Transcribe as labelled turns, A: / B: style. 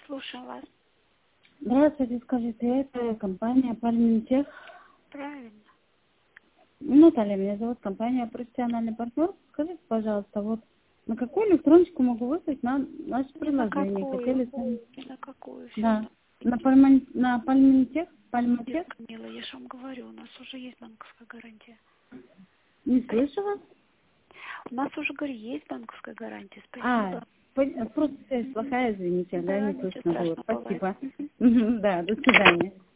A: Слушаю вас.
B: Здравствуйте, скажите, это компания Пальминтех.
A: Правильно.
B: Наталья, меня зовут, компания «Профессиональный партнер». Скажите, пожалуйста, вот на какую электроночку могу выслать наше
A: Ни на
B: предложение?
A: какую.
B: Хотели сами?
A: Ни на какую.
B: Да.
A: Все.
B: На Пальминтех?
A: Нет,
B: Пальминтех?
A: мила, я же вам говорю, у нас уже есть банковская гарантия.
B: Не слышу вас?
A: У нас уже, говорю, есть банковская гарантия.
B: А,
A: Спасибо.
B: просто связь плохая, извините, да,
A: Да,
B: не
A: ничего
B: слышно было.
A: страшного бывает.
B: Спасибо. Да, до свидания.